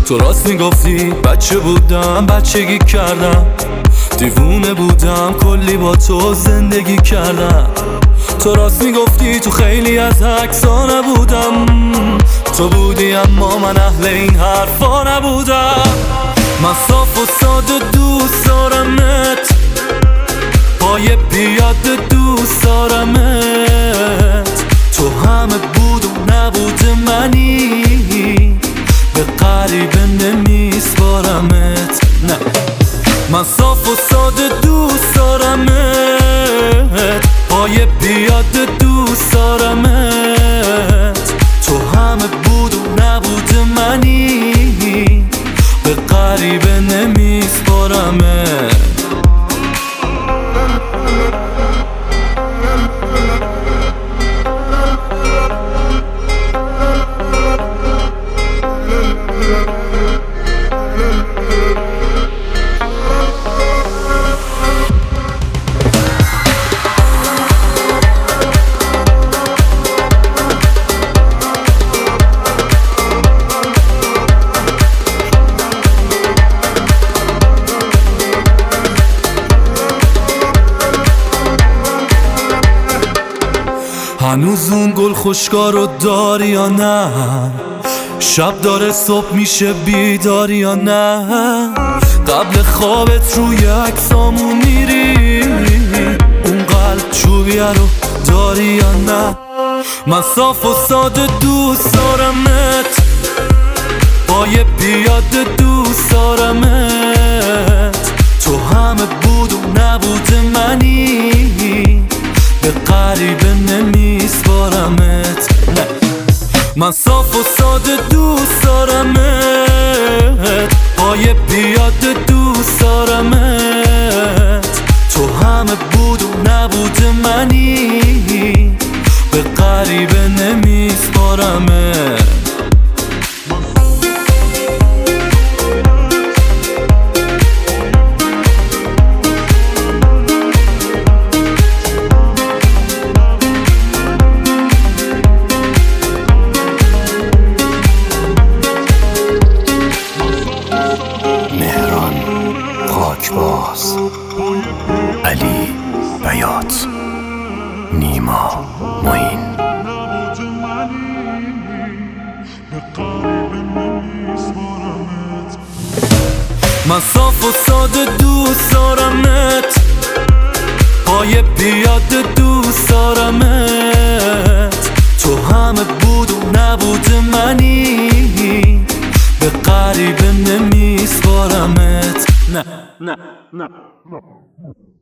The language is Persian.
تو راست میگفتی بچه بودم، بچگی کردم، دیوونه بودم، کلی با تو زندگی کردم. تو راست میگفتی تو خیلی از عکسا نبودم، تو بودی اما من اهل این حرفا نبودم. من صاف و ساده دوست دارمت، پای پیاده دوست دارمت. تو همه بود و نبود منی، به غریبه نمیسپارمت. نه، من صاف و ساده دوست دارمت، پای پیاده دوست دارمت. تو همه بود و نبود منی، به غریبه نمیسپارمت. هنوز اون گل خوشگاه رو داری یا نه؟ شب داره صبح میشه بیداری یا نه؟ قبل خوابت روی عکسامون میری، اون قلب چوبیه رو داری یا نه؟ من صاف و ساده دوست دارمت، پای پیاده دوست دارمت. تو همه بود و نبود منی، به غریبه نمیسپارمت. نه، من صاف و ساده دوست دارمت، پای پیاده دوست دارمت. تو همه بود و نبود منی، به غریبه نمیسپارمت. باز، علی بیات، نیما معین. من صاف و ساده دوست دارمت، پای پیاده دوست دارمت. تو همه بود و نبود منی، به غریبه نمیسپارمت. نه.